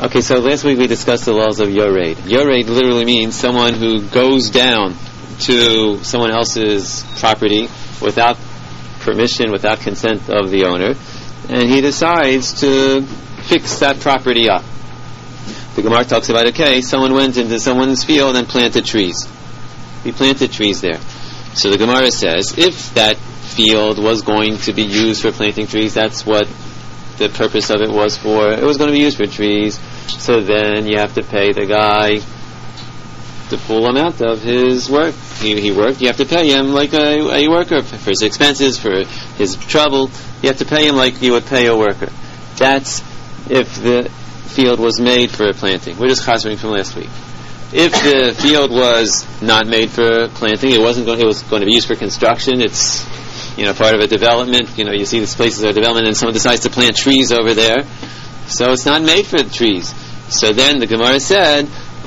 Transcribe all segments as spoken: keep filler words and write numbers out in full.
Okay, so last week we discussed the laws of Yored. Yored literally means someone who goes down to someone else's property without permission, without consent of the owner, and he decides to fix that property up. The Gemara talks about, okay, someone went into someone's field and planted trees. He planted trees there. So the Gemara says, if that field was going to be used for planting trees, that's what the purpose of it was for. It was going to be used for trees. So then you have to pay the guy the full amount of his work. He, he worked. You have to pay him like a, a worker for his expenses, for his trouble. You have to pay him like you would pay a worker. That's if the field was made for planting. We're just chazering from last week. If the field was not made for planting, it wasn't going. It was going to be used for construction. It's, you know, part of a development. You know, you see these places are development, and someone decides to plant trees over there. So it's not made for the trees. So then the Gemara said,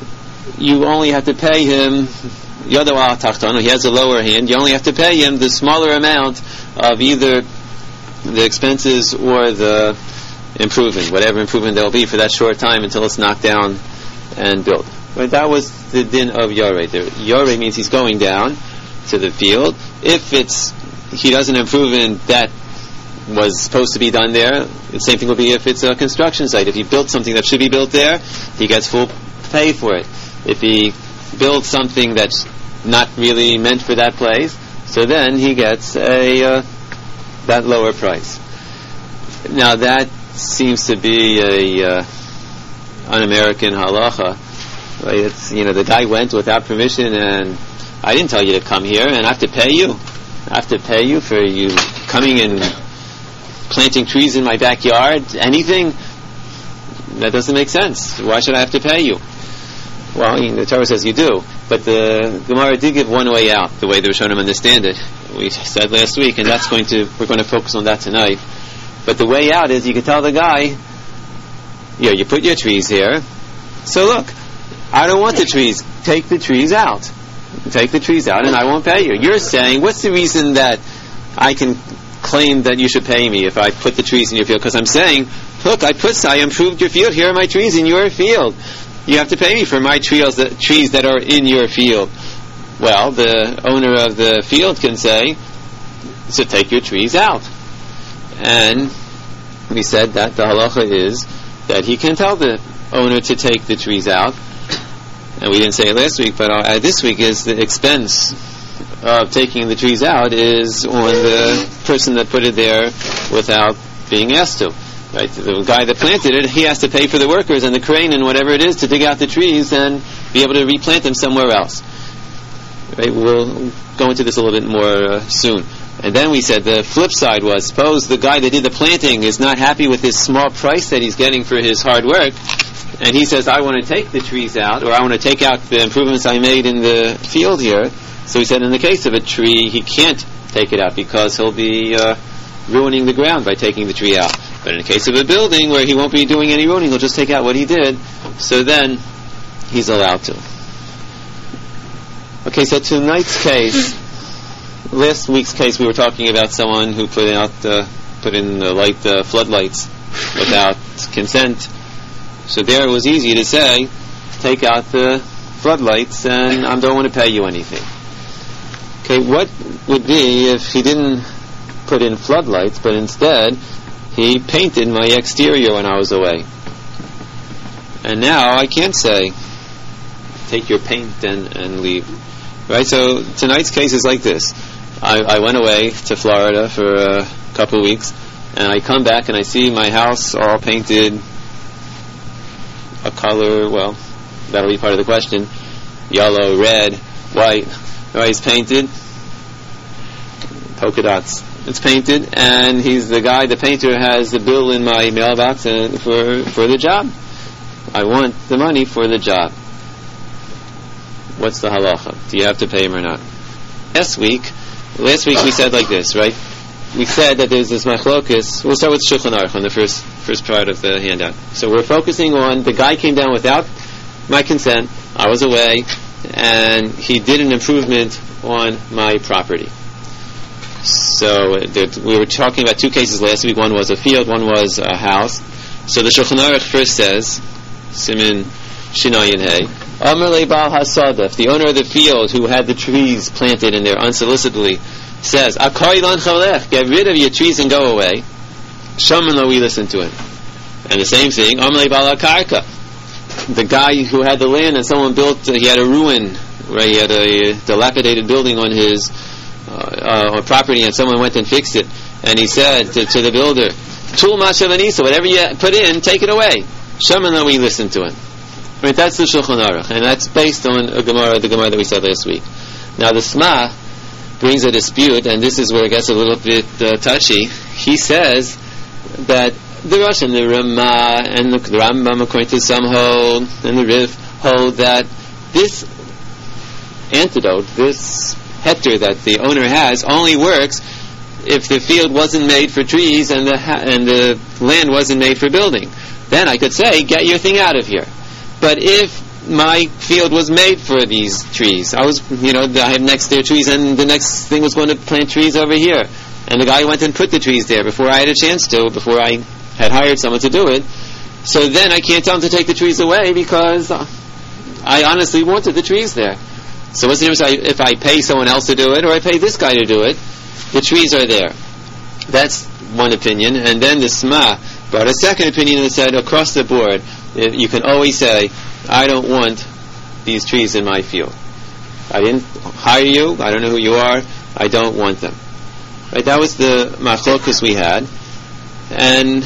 you only have to pay him Yado al Tachtano. He has a lower hand. You only have to pay him the smaller amount of either the expenses or the improvement, whatever improvement there will be for that short time until it's knocked down and built. Right, that was the din of Yored. Yored means he's going down to the field. If it's he does an improvement that was supposed to be done there, the same thing will be if it's a construction site. If he built something that should be built there, he gets full pay for it. If he builds something that's not really meant for that place, so then he gets a uh, that lower price. Now that seems to be a uh, un-American halacha. Right? It's, you know, the guy went without permission, and I didn't tell you to come here, and I have to pay you. I have to pay you for you coming and planting trees in my backyard. Anything that doesn't make sense. Why should I have to pay you? Well, the Torah says you do, but the Gemara did give one way out, the way the Rishonim understand it. We said last week, and that's going to we're going to focus on that tonight. But the way out is you can tell the guy, you know, you put your trees here, so look, I don't want the trees. Take the trees out. Take the trees out, and I won't pay you. You're saying, what's the reason that I can claim that you should pay me if I put the trees in your field? Because I'm saying, look, I put, I improved your field. Here are my trees in your field. You have to pay me for my trees, the trees that are in your field. Well, the owner of the field can say, so take your trees out. And we said that the halacha is that he can tell the owner to take the trees out. And we didn't say it last week, but uh, this week is the expense of taking the trees out is on the person that put it there without being asked to. Right? The guy that planted it, he has to pay for the workers and the crane and whatever it is to dig out the trees and be able to replant them somewhere else. Right? We'll go into this a little bit more uh, soon. And then we said the flip side was, suppose the guy that did the planting is not happy with his small price that he's getting for his hard work, and he says, I want to take the trees out, or I want to take out the improvements I made in the field here. So he said in the case of a tree, he can't take it out because he'll be uh, ruining the ground by taking the tree out. But in the case of a building where he won't be doing any ruining, he'll just take out what he did. So then he's allowed to. Okay, so tonight's case, last week's case, we were talking about someone who put out, uh, put in the light uh, floodlights without consent. So there it was easy to say, take out the floodlights and I don't want to pay you anything. Okay, what would be if he didn't put in floodlights, but instead he painted my exterior when I was away? And now I can't say, take your paint and, and leave. Right, so tonight's case is like this. I, I went away to Florida for a couple of weeks, and I come back and I see my house all painted a color, well, that'll be part of the question, yellow, red, white. Right, it's painted, polka dots. It's painted, and he's the guy, the painter has the bill in my mailbox and for for the job. I want the money for the job. What's the halacha? Do you have to pay him or not? Last week, last week we said like this, right? We said that there's this machlokus. We'll start with Shulchan Aruch on the first first part of the handout. So we're focusing on the guy came down without my consent. I was away, and he did an improvement on my property. So there, we were talking about two cases last week. One was a field, one was a house. So the Shulchan Aruch first says, Simin Shinayin Hay. Amar le Baal Hasada, if the owner of the field who had the trees planted in there unsolicitedly says, Akari lan chalech, get rid of your trees and go away, Shaman lo, we listen to him. And the same thing, Amar le Baal HaKarka, the guy who had the land and someone built, uh, he had a ruin, right, he had a dilapidated building on his uh, uh, property, and someone went and fixed it, and he said to, to the builder, Tul Mashavanisa, whatever you put in, take it away. Shaman lo, we listen to him. Right, that's the Shulchan Aruch, and that's based on a Gemara, the Gemara that we said last week. Now the Sma brings a dispute, and this is where it gets a little bit uh, touchy. He says that the Rosh and the Ramah and the, the Rambam, according to some, hold, and the Rif hold that this antidote, this hectare that the owner has, only works if the field wasn't made for trees and the ha- and the land wasn't made for building. Then I could say, get your thing out of here. But if my field was made for these trees, I was, you know, I had next to trees, and the next thing was going to plant trees over here, and the guy went and put the trees there before I had a chance to, before I had hired someone to do it. So then I can't tell him to take the trees away because I honestly wanted the trees there. So what's the difference if I pay someone else to do it or I pay this guy to do it? The trees are there. That's one opinion. And then the Sma brought a second opinion that said across the board, you can always say, I don't want these trees in my field. I didn't hire you, I don't know who you are, I don't want them. Right? That was the machlokus we had. And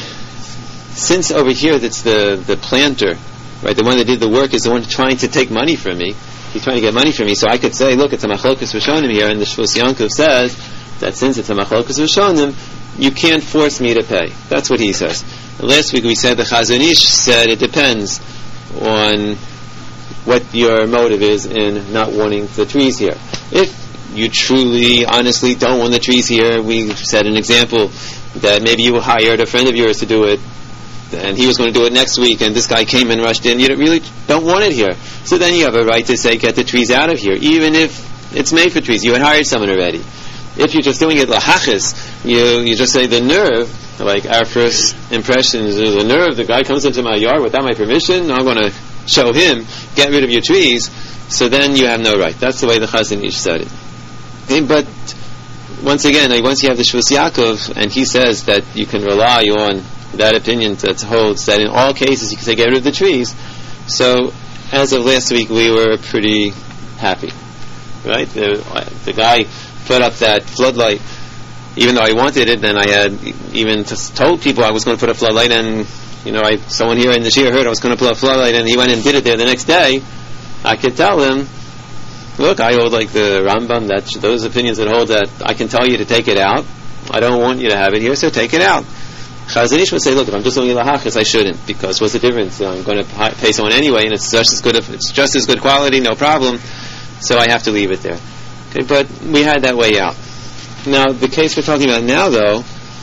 since over here that's the, the planter, right, the one that did the work is the one trying to take money from me, he's trying to get money from me, so I could say, look, it's a machlokus Rishonim here, and the Shvus Yankov says that since it's a machlokus Rishonim, you can't force me to pay. That's what he says. Last week we said the Chazon Ish said it depends on what your motive is in not wanting the trees here. If you truly, honestly don't want the trees here, we said an example that maybe you hired a friend of yours to do it, and he was going to do it next week, and this guy came and rushed in. You don't really don't want it here. So then you have a right to say, get the trees out of here, even if it's made for trees. You had hired someone already. If you're just doing it lahachis, you you just say the nerve, like our first impression is the nerve, the guy comes into my yard without my permission, I'm going to show him, get rid of your trees, so then you have no right. That's the way the Chazon Ish said it. Okay, but once again, like once you have the Shvus Yaakov, and he says that you can rely on that opinion that holds that in all cases you can say get rid of the trees, so as of last week we were pretty happy. Right? The, the guy put up that floodlight, even though I wanted it, and I had even t- told people I was going to put a floodlight, and you know, I someone here in the shir heard I was going to put a floodlight, and he went and did it there the next day. I could tell him, look, I hold like the Rambam, that those opinions that hold that I can tell you to take it out. I don't want you to have it here, so take it out. Chazon Ish would say, look, if I'm just doing lahachas, I shouldn't, because what's the difference? I'm going to pay someone anyway, and it's just as good. If it's just as good quality, no problem. So I have to leave it there. Okay, but we had that way out. Now, the case we're talking about now, though,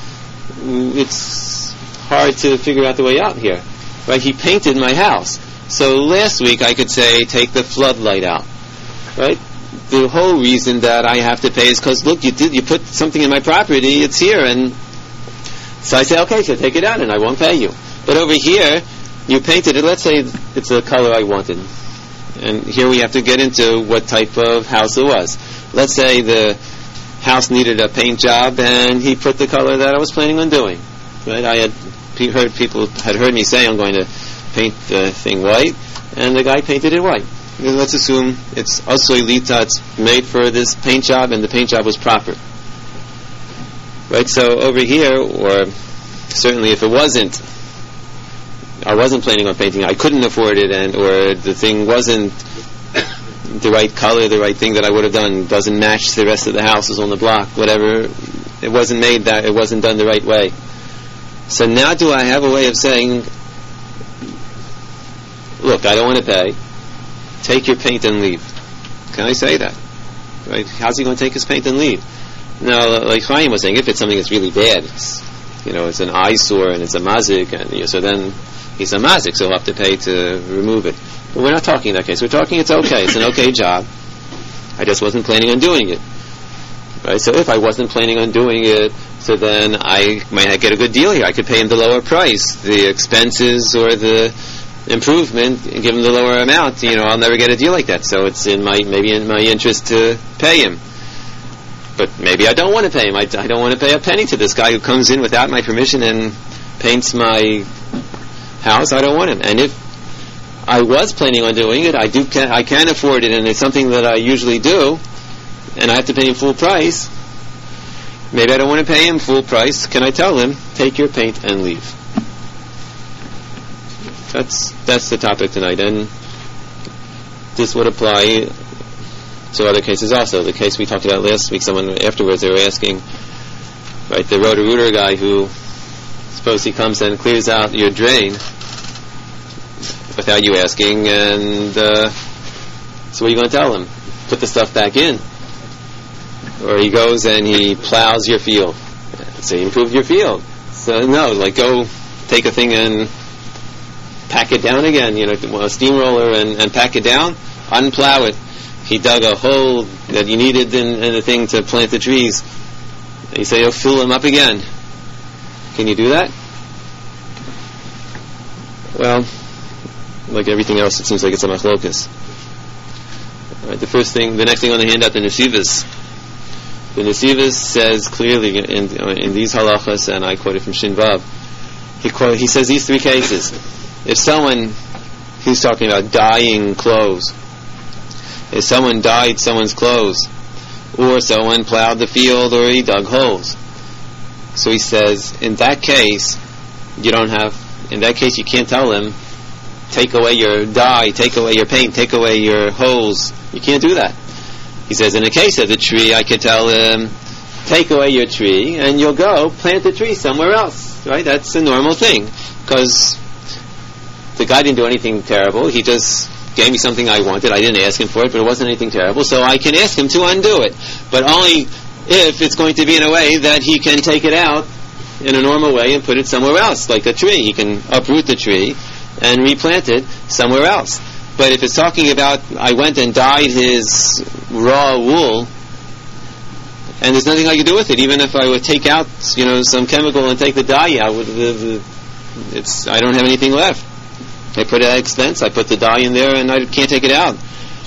it's hard to figure out the way out here. Right? He painted my house. So last week I could say, take the floodlight out. Right? The whole reason that I have to pay is because, look, you did, you put something in my property, it's here, and so I say, okay, so take it out, and I won't pay you. But over here, you painted it, let's say it's the color I wanted. And here we have to get into what type of house it was. Let's say the house needed a paint job, and he put the color that I was planning on doing. Right? I had pe- heard people had heard me say I'm going to paint the thing white, and the guy painted it white. And let's assume it's asui lita, it's made for this paint job, and the paint job was proper. Right? So over here, or certainly if it wasn't, I wasn't planning on painting, I couldn't afford it, and or the thing wasn't the right color, the right thing that I would have done, doesn't match the rest of the houses on the block, whatever, it wasn't made that, it wasn't done the right way. So now do I have a way of saying, look, I don't want to pay, take your paint and leave? Can I say that? Right? How's he going to take his paint and leave? Now, like Chaim was saying, if it's something that's really bad, it's, you know, it's an eyesore and it's a mazik, and you know, so then he's a mazik, so he'll have to pay to remove it. But we're not talking in that case. We're talking it's okay. It's an okay job. I just wasn't planning on doing it. Right? So if I wasn't planning on doing it, so then I might get a good deal here. I could pay him the lower price. The expenses or the improvement and give him the lower amount, you know, I'll never get a deal like that. So it's in my maybe in my interest to pay him. But maybe I don't want to pay him. I, I don't want to pay a penny to this guy who comes in without my permission and paints my house. I don't want him. And if I was planning on doing it, I do can, I can afford it, and it's something that I usually do, and I have to pay him full price. Maybe I don't want to pay him full price. Can I tell him, take your paint and leave? That's that's the topic tonight, and this would apply to other cases also. The case we talked about last week, someone afterwards, they were asking, right, the Roto-Rooter guy who, suppose he comes and clears out your drain without you asking, and uh, so what are you going to tell him? Put the stuff back in. Or he goes and he plows your field. So he improved your field. So no, like go take a thing and pack it down again, you know, a steamroller and, and pack it down, unplow it. He dug a hole that you needed in, in the thing to plant the trees. And you say, oh, fill them up again. Can you do that? Well, like everything else, it seems like it's a machlokas. Right, the first thing, the next thing on the handout, the Nesivos. The Nesivos says clearly in, in these halachas, and I quote it from Shin Vav, he, quote, he says these three cases. If someone, he's talking about dyeing clothes, if someone dyed someone's clothes, or someone plowed the field, or he dug holes, so he says, in that case, you don't have, in that case you can't tell him, take away your dye, take away your paint, take away your holes. You can't do that. He says, in the case of the tree, I could tell him, take away your tree, and you'll go plant the tree somewhere else. Right? That's a normal thing. Because the guy didn't do anything terrible. He just gave me something I wanted. I didn't ask him for it, but it wasn't anything terrible. So I can ask him to undo it. But only if it's going to be in a way that he can take it out in a normal way and put it somewhere else, like a tree. He can uproot the tree and replant it somewhere else. But if it's talking about, I went and dyed his raw wool, and there's nothing I could do with it, even if I would take out, you know, some chemical and take the dye out, with the, the, it's, I don't have anything left. I put it at expense, I put the dye in there, and I can't take it out.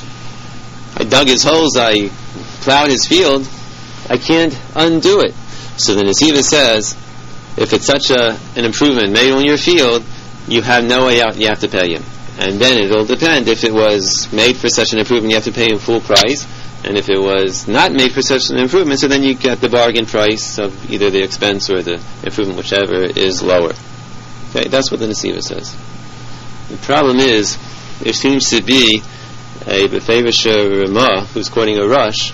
I dug his holes, I plowed his field, I can't undo it. So the Nesivos says, if it's such a an improvement made on your field, you have no way out, you have to pay him. And then it'll depend. If it was made for such an improvement, you have to pay him full price. And if it was not made for such an improvement, so then you get the bargain price of either the expense or the improvement, whichever is lower. Okay, that's what the Nesivos says. The problem is, there seems to be a Befevisha Ramah who's quoting a Rush,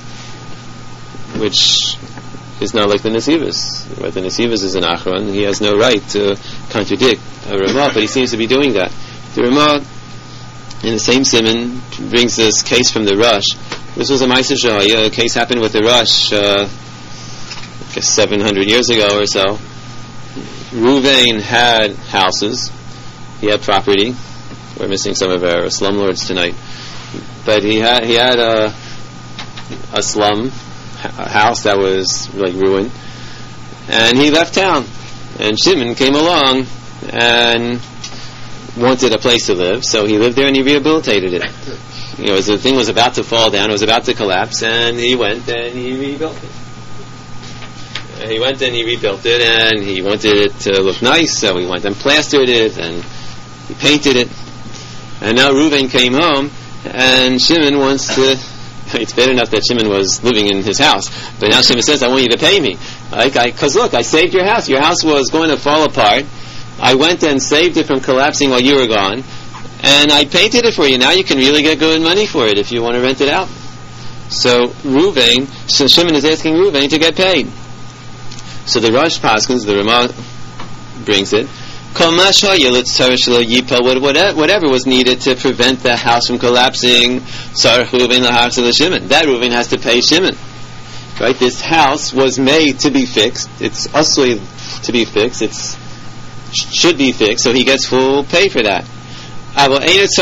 which is not like the Nesivos. Right? The Nesivos is an Achron. He has no right to contradict a Ramah, but he seems to be doing that. The Ramah, in the same simon, brings this case from the Rush. This was a Ma'aser Shahaya. A case happened with the Rush, uh, I guess seven hundred years ago or so. Ruvain had houses. He had property. We're missing some of our slumlords tonight. But he had he had a, a slum, a house that was like ruined. And he left town. And Shimon came along and wanted a place to live, so he lived there and he rehabilitated it. You know, as the thing was about to fall down, it was about to collapse, and he went and he rebuilt it. And he went and he rebuilt it, and he wanted it to look nice, so he went and plastered it, and he painted it. And now Reuven came home, and Shimon wants to... It's bad enough that Shimon was living in his house, but now Shimon says, I want you to pay me. Because look, I saved your house. Your house was going to fall apart. I went and saved it from collapsing while you were gone, and I painted it for you. Now you can really get good money for it if you want to rent it out. So Reuven, so Shimon is asking Reuven to get paid. So the Rosh Paskins, the Ramah brings it, whatever was needed to prevent the house from collapsing, that Reuven has to pay Shimon. Right? This house was made to be fixed. It's usly to be fixed. It's should be fixed, so he gets full pay for that. But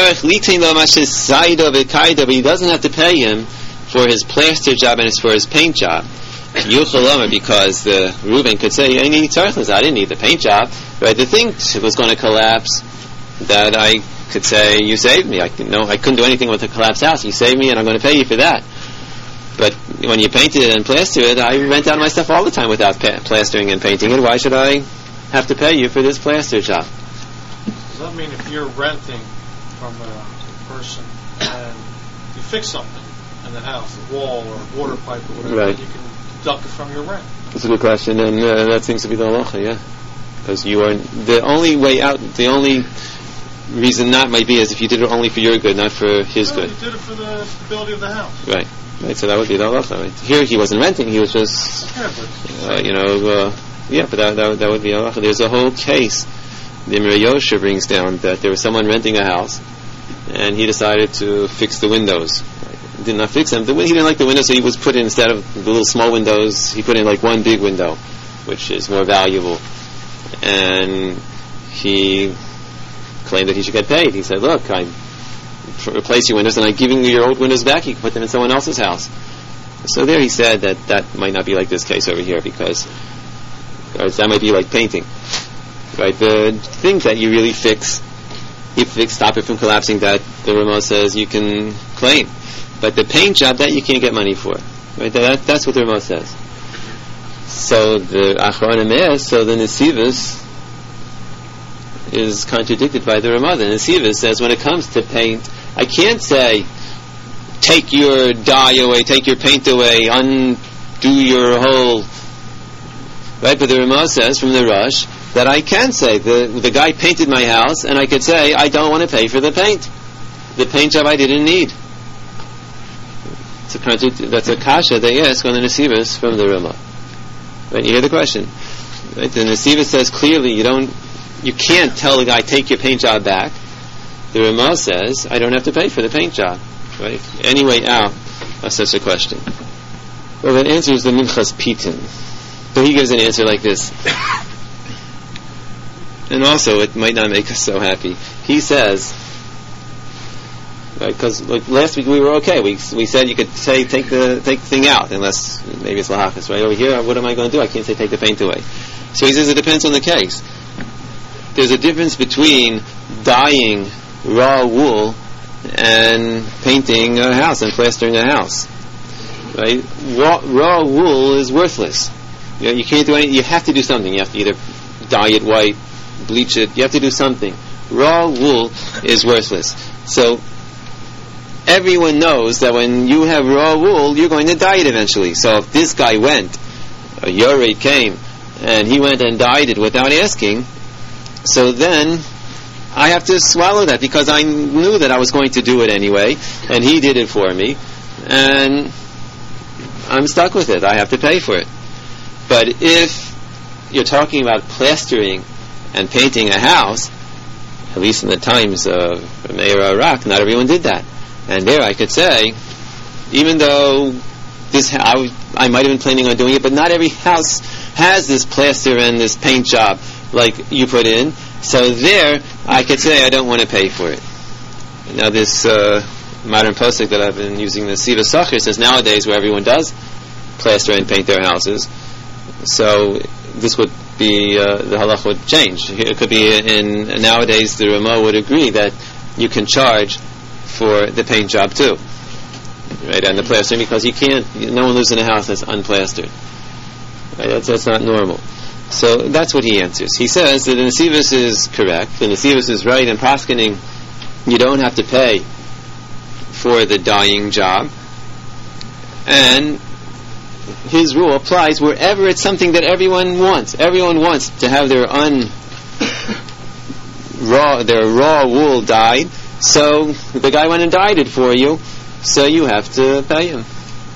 he doesn't have to pay him for his plaster job and for his paint job. Because the Reuven could say, I didn't need the paint job. Right? The thing was going to collapse that I could say, you saved me. I can, no, I couldn't do anything with a collapsed house. You saved me, and I'm going to pay you for that. But when you painted it and plastered it, I rent out my stuff all the time without pa- plastering and painting it. Why should I have to pay you for this plaster job? Does that mean if you're renting from a person and you fix something in the house, a wall or a water pipe or whatever, right, you can deduct it from your rent? That's a good question, and uh, that seems to be the halacha, yeah. Because you are the only way out. The only reason not might be is if you did it only for your good, not for his no, good. You did it for the stability of the house. Right. Right. So that would be the halacha. Right? Here he wasn't renting; he was just, yeah, but uh, you know, uh, yeah. But that, that that would be halacha. There's a whole case. The Mir Yosha brings down that there was someone renting a house, and he decided to fix the windows. Right? Did not fix them. The, he didn't like the windows, so he was put in, instead of the little small windows, he put in like one big window, which is more valuable. And he claimed that he should get paid. He said, look, I replace your windows and I'm giving you your old windows back. You can put them in someone else's house. So there he said that that might not be like this case over here, because or that might be like painting. Right? The things that you really fix, you fix, stop it from collapsing, that the Rama says you can claim. But the paint job, that you can't get money for. Right? That, that's what the Rama says. So the Achronim is, so the Nesivus is contradicted by the Ramah. The Nesivus says when it comes to paint, I can't say take your dye away, take your paint away, undo your whole, right? But the Ramah says from the Rush that I can say the the guy painted my house, and I could say I don't want to pay for the paint. The paint job I didn't need. It's a contrad- that's a kasha they ask on the Nesivus from the Ramah. Right, you hear the question. Right, the Nesivus says clearly you don't, you can't tell the guy take your paint job back. The Ramah says I don't have to pay for the paint job. Right? Any way out of such a question. Well, that answer is the Minchas Pitin. So he gives an answer like this. And also, it might not make us so happy. He says, because right, like last week we were okay. We we said you could say take the take the thing out, unless maybe it's lahachas. Right over here, what am I going to do? I can't say take the paint away. So he says it depends on the case. There's a difference between dyeing raw wool and painting a house and plastering a house. Right? Raw, raw wool is worthless. You know, you can't do anything. You have to do something. You have to either dye it white, bleach it. You have to do something. Raw wool is worthless. So everyone knows that when you have raw wool, you're going to dye it eventually. So if this guy went, a Yored came, and he went and dyed it without asking, so then I have to swallow that, because I knew that I was going to do it anyway, and he did it for me, and I'm stuck with it. I have to pay for it. But if you're talking about plastering and painting a house, at least in the times of Meir Arak, not everyone did that. And there I could say, even though this I, w- I might have been planning on doing it, but not every house has this plaster and this paint job like you put in. So there I could say I don't want to pay for it. Now this uh, modern posuk that I've been using, the Siva Sachir, says nowadays where everyone does plaster and paint their houses, so this would be, uh, the halach would change. It could be in, nowadays the Ramah would agree that you can charge for the paint job too, right, and the plastering, because you can't, no one lives in a house that's unplastered, right? That's, that's not normal. So that's what he answers. He says that the Nesivus is correct, the Nesivus is right in paskening you don't have to pay for the dyeing job, and his rule applies wherever it's something that everyone wants. Everyone wants to have their un raw their raw wool dyed. So the guy went and dyed it for you, so you have to pay him.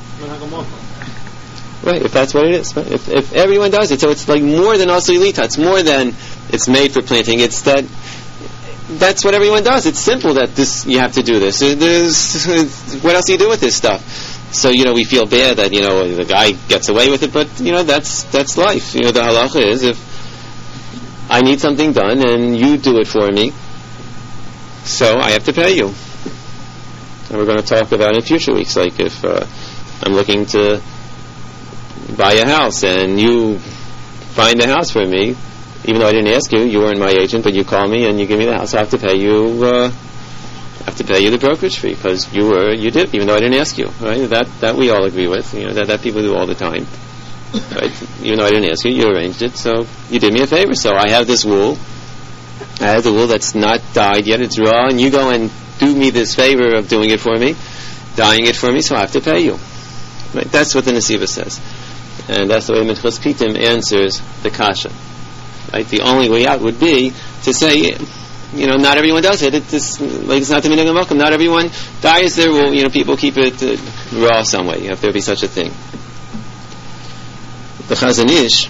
Right, if that's what it is. Right? If, if everyone does it, so it's like more than also elita. It's more than it's made for planting. It's that that's what everyone does. It's simple that this you have to do this. There's, what else do you do with this stuff? So, you know, we feel bad that, you know, the guy gets away with it, but, you know, that's that's life. You know, the halacha is if I need something done and you do it for me, so I have to pay you. And we're going to talk about in future weeks, like if uh, I'm looking to buy a house and you find a house for me, even though I didn't ask you, you weren't my agent, but you call me and you give me the house, I have to pay you. Uh, I have to pay you the brokerage fee because you were you did, even though I didn't ask you. Right? That that we all agree with. You know that that people do all the time. Right? Even though I didn't ask you, you arranged it, so you did me a favor. So I have this wool. I have the wool that's not dyed yet; it's raw, and you go and do me this favor of doing it for me, dyeing it for me, so I have to pay you. Right? That's what the Nesiva says, and that's the way Minchas Pitim answers the kasha. Right? The only way out would be to say, you know, not everyone does it. It's like it's not the minhag malkum. Not everyone dyes their wool. You know, people keep it uh, raw some way. You know, if there be such a thing. The Chazon Ish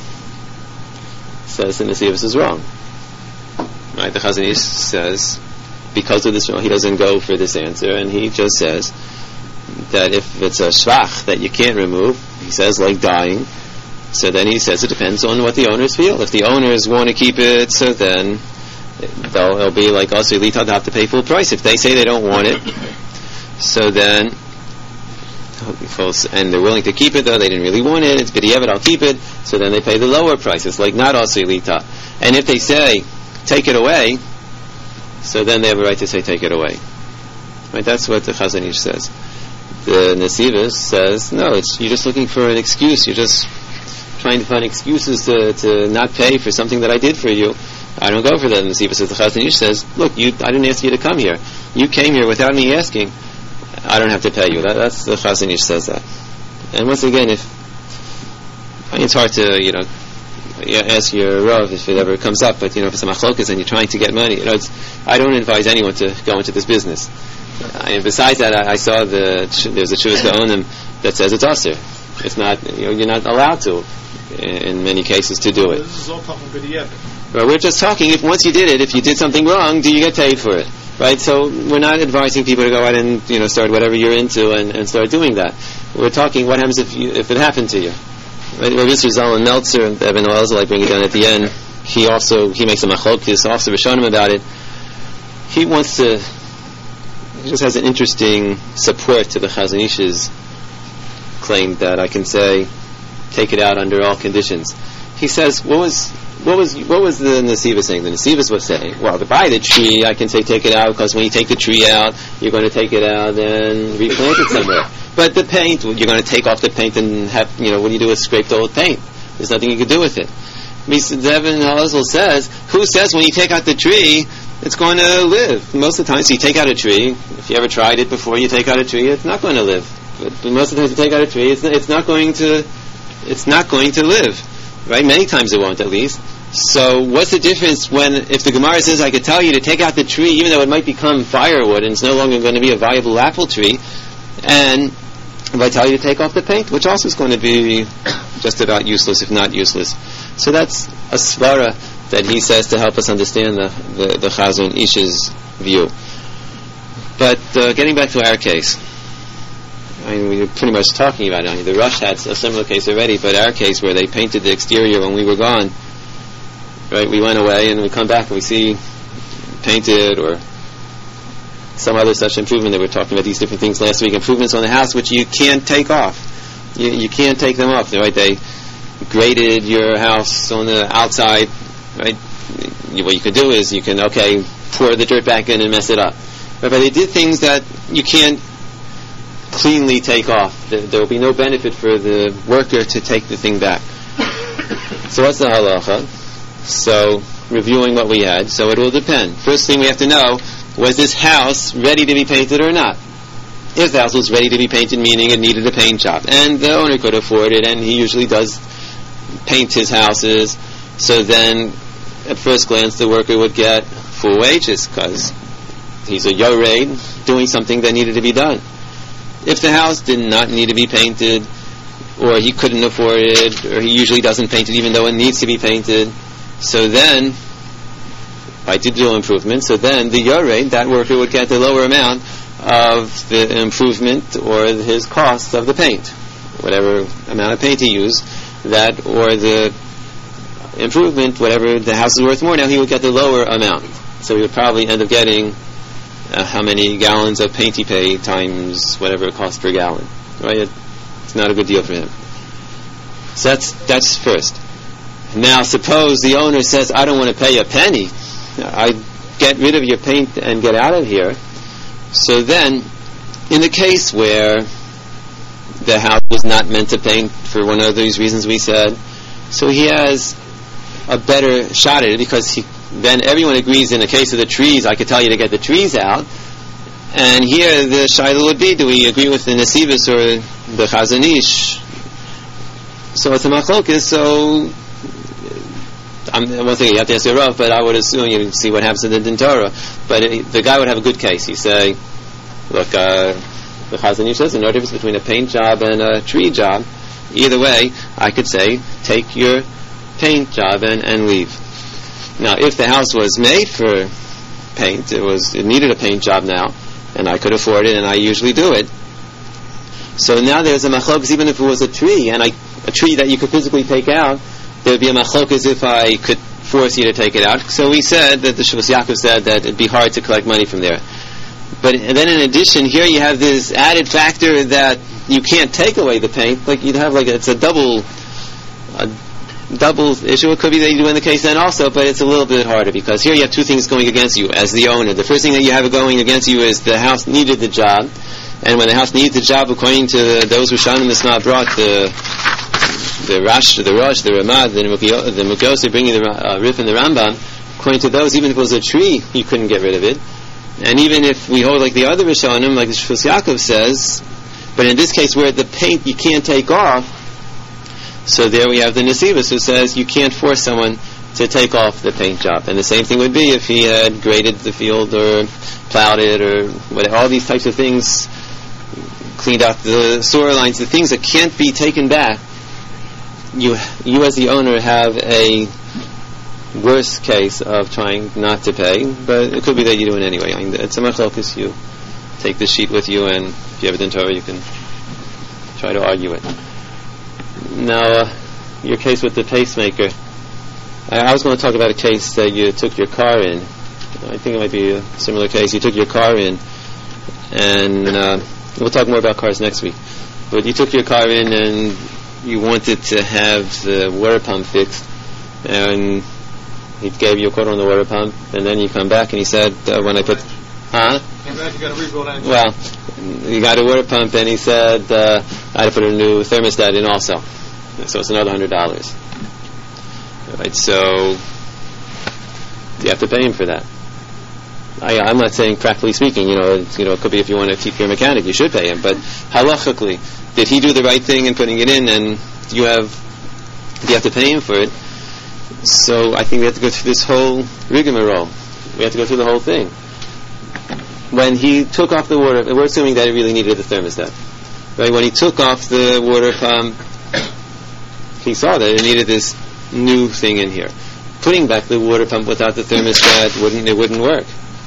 says the Nesivus is wrong. Right? The Chazon Ish says because of this, he doesn't go for this answer, and he just says that if it's a shvach that you can't remove, he says like dyeing. So then he says it depends on what the owners feel. If the owners want to keep it, so then they'll, it'll be like us, they'll have to pay full price. If they say they don't want it, so then, and they're willing to keep it though, they didn't really want it, it's b'diavad, I'll keep it, so then they pay the lower price. It's like not also elita. And if they say, take it away, so then they have a right to say, take it away. Right? That's what the Chazon Ish says. The Nesivus says, no, it's, you're just looking for an excuse, you're just trying to find excuses to, to not pay for something that I did for you. I don't go for that. And the Nesivus says, the Chazon Ish says, look, you, I didn't ask you to come here. You came here without me asking. I don't have to pay you. That, that's the Chazon Ish says that. And once again, if I mean, it's hard to, you know, ask your Rav if it ever comes up, but, you know, if it's a machlokas and you're trying to get money, you know, it's, I don't advise anyone to go into this business. Uh, and besides that, I, I saw the, there's a Shuvas Gaonim that says it's usher. It's not, you know, you're not allowed to, in many cases, to do it. This is all talking b'diavad. Well, we're just talking, if once you did it, if you did something wrong, do you get paid for it? Right? So we're not advising people to go out and, you know, start whatever you're into and, and start doing that. We're talking what happens if you, if it happened to you. Right? Rabbi Zalman Meltzer and Evan Oelzel, I bring it down at the end, he also, he makes a machlokes, also Rishonim about it. He wants to, he just has an interesting support to the Chazon Ish's claim that I can say, take it out under all conditions. He says, what was what was what was the Nesivus saying? The Nesivus was saying, well, to buy the tree, I can say take it out because when you take the tree out, you're going to take it out and replant it somewhere. But the paint, you're going to take off the paint and have, you know, what do you do with scraped old paint? There's nothing you can do with it. Mister Devin Hazel says, who says when you take out the tree, it's going to live? Most of the time, so you take out a tree, if you ever tried it before you take out a tree, it's not going to live. But, but most of the times you take out a tree, it's, it's not going to, it's not going to live. Right? Many times it won't, at least. So what's the difference when, if the Gemara says I could tell you to take out the tree, even though it might become firewood and it's no longer going to be a viable apple tree, and if I tell you to take off the paint, which also is going to be just about useless, if not useless. So that's a svara that he says to help us understand the, the, the Chazon Ish's view. But uh, getting back to our case, I mean, we were pretty much talking about it. I mean, the Rush had a similar case already, but our case where they painted the exterior when we were gone, right, we went away and we come back and we see painted or some other such improvement. That we were talking about these different things last week, improvements on the house which you can't take off. You, you can't take them off, right? They graded your house on the outside, right? What you can do is you can, okay, pour the dirt back in and mess it up. Right? But they did things that you can't cleanly take off. There will be no benefit for the worker to take the thing back. So what's the halacha? So, reviewing what we had, so it will depend. First thing we have to know, was this house ready to be painted or not? If the house was ready to be painted, meaning it needed a paint job, and the owner could afford it, and he usually does paint his houses, so then at first glance the worker would get full wages because he's a yored doing something that needed to be done. If the house did not need to be painted, or he couldn't afford it, or he usually doesn't paint it even though it needs to be painted, so then, by digital improvement, so then the yored, that worker would get the lower amount of the improvement or his cost of the paint. Whatever amount of paint he used, that or the improvement, whatever the house is worth more now, he would get the lower amount. So he would probably end up getting Uh, how many gallons of paint he paid times whatever it costs per gallon. Right? It, it's not a good deal for him. So that's that's first. Now, suppose the owner says, I don't want to pay a penny. I get rid of your paint and get out of here. So then, in the case where the house was not meant to paint for one of these reasons we said, so he has a better shot at it, because he, then everyone agrees in the case of the trees, I could tell you to get the trees out. And here the shaila would be, do we agree with the Nesivus or the Chazon Ish? So it's a machlokes, so I'm, I won't think you have to ask your Rav, but I would assume you see what happens in the Din Torah. But it, the guy would have a good case. He'd say, look, uh, the Chazon Ish says there's no difference between a paint job and a tree job. Either way, I could say, take your paint job and, and leave. Now, if the house was made for paint, it was it needed a paint job now, and I could afford it, and I usually do it. So now there's a machlokes, even if it was a tree, and I, a tree that you could physically take out, there would be a machlokes if I could force you to take it out. So we said that the Shabbos Yaakov said that it'd be hard to collect money from there. But and then in addition, here you have this added factor that you can't take away the paint. Like you'd have like a, it's a double, a double issue. It could be that you do in the case then also, but it's a little bit harder because here you have two things going against you as the owner. The first thing that you have going against you is the house needed the job, and when the house needed the job, according to those who Shan and the Sma brought the the Rash, the Rosh, the Ramad, the Mukyo, the Mukyosi bringing the uh, Rif and the Rambam, according to those, even if it was a tree, you couldn't get rid of it. And even if we hold like the other Rishonim, like the Shfus Yaakov says, but in this case where the paint you can't take off, so there we have the Nesivus who says you can't force someone to take off the paint job. And the same thing would be if he had graded the field or plowed it or whatever, all these types of things, cleaned out the sewer lines, the things that can't be taken back. You, you as the owner have a worse case of trying not to pay, but it could be that you do it anyway. I mean, it's a machlokes. You take the sheet with you, and if you have a Din Torah, you can try to argue it. Now, uh, your case with the pacemaker. I, I was going to talk about a case that you took your car in. I think it might be a similar case. You took your car in, and uh, we'll talk more about cars next week. But you took your car in, and you wanted to have the water pump fixed, and he gave you a quote on the water pump, and then you come back and he said, uh, when I put, huh? Came back, you got a rebuild engine. Well, you got a water pump, and he said, uh, I had to put a new thermostat in also. So it's another hundred dollars. Right, so you have to pay him for that. I, I'm not saying practically speaking, you know, it's, you know, it could be if you want to keep your mechanic, you should pay him. But halachically, did he do the right thing in putting it in, and you have, you have to pay him for it? So I think we have to go through this whole rigmarole. We have to go through the whole thing. When he took off the water, we're assuming that he really needed the thermostat. Right? When he took off the water pump, he saw that it needed this new thing in here. Putting back the water pump without the thermostat wouldn't it wouldn't work.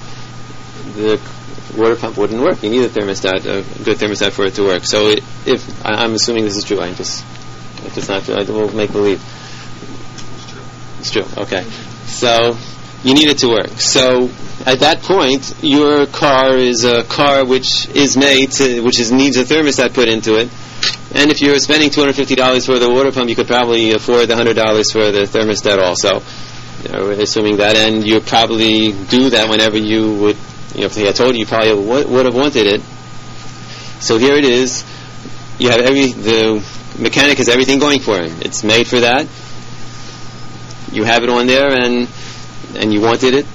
The water pump wouldn't work. You need a thermostat, a good thermostat for it to work. So it, if I, I'm assuming this is true, I'm just if it's not true, I will make believe. It's true. Okay. So you need it to work. So at that point, your car is a car which is made to, which is needs a thermostat put into it. And if you're spending two hundred fifty dollars for the water pump, you could probably afford the one hundred dollars for the thermostat also. You know, assuming that, and you probably do that whenever you would, you know, if they had told you, you probably would, would have wanted it. So here it is. You have every, the mechanic has everything going for him. It's made for that. You have it on there, and and you wanted it.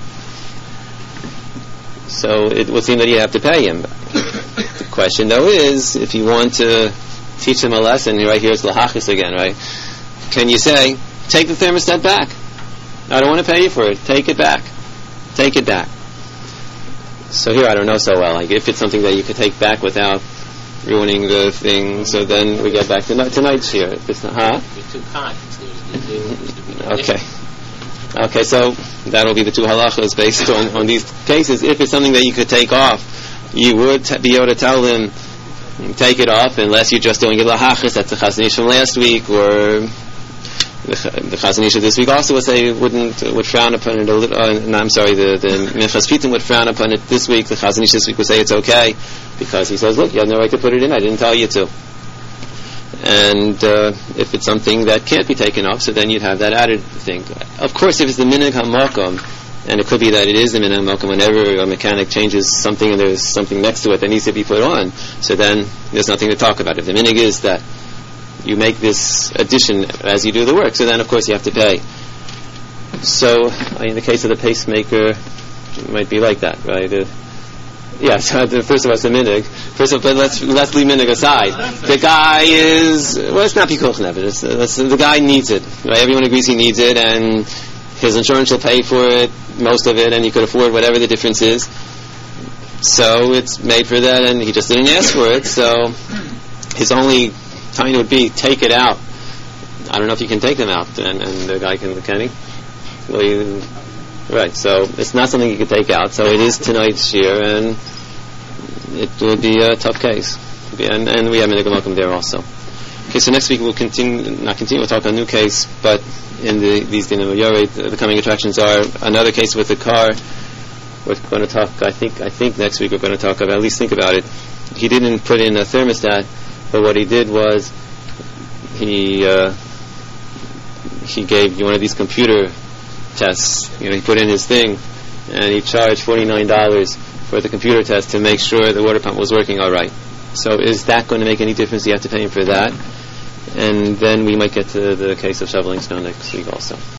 So it would seem that you have to pay him. The question, though, is if you want to teach him a lesson, right here it's lahachis again, right? Can you say, take the thermostat back? I don't want to pay you for it. Take it back. Take it back. So here I don't know so well. Like if it's something that you could take back without ruining the thing, so then we get back to n- tonight's here. If it's not, huh? You're too kind. Okay. Okay, so that'll be the two halachas based on, on these cases. If it's something that you could take off, you would t- be able to tell them, take it off, unless you're just doing it lahachas. That's the Chazon Ish from last week, or the, the Chazon Ish of this week also would say wouldn't would frown upon it a little. Uh, no, I'm sorry, the the Minchas Pitim would frown upon it this week. The Chazon Ish this week would say it's okay because he says, look, you have no right to put it in. I didn't tell you to. And uh, if it's something that can't be taken off, so then you'd have that added thing. Of course, if it's the minhag hamakom, and it could be that it is the minhag hamakom, whenever a mechanic changes something and there's something next to it that needs to be put on, so then there's nothing to talk about. If the minhag is that you make this addition as you do the work, so then of course you have to pay. So in the case of the pacemaker, it might be like that, right? Uh, yeah, so the, first of all, it's the minhag. First of all, but let's let's leave minhag aside. The guy is well, it's not pikuach nefesh. It's, the guy needs it, right? Everyone agrees he needs it, and his insurance will pay for it, most of it, and he could afford whatever the difference is. So it's made for that, and he just didn't ask for it. So his only time would be take it out. I don't know if you can take them out, and, and the guy can, can he? Well, you, right. So it's not something you can take out. So it is tonight's year, and it would be a tough case. And, and we have minhag hamakom there also. Okay, so next week we'll continue, not continue, we'll talk on a new case, but in the, these Dinim Yored, the, the coming attractions are another case with the car. We're going to talk, I think, I think next week we're going to talk about, at least think about it. He didn't put in a thermostat, but what he did was, he, uh, he gave you one of these computer tests. You know, he put in his thing, and he charged forty-nine dollars for the computer test to make sure the water pump was working all right. So is that going to make any difference? You have to pay him for that. And then we might get to the case of shoveling snow next week also.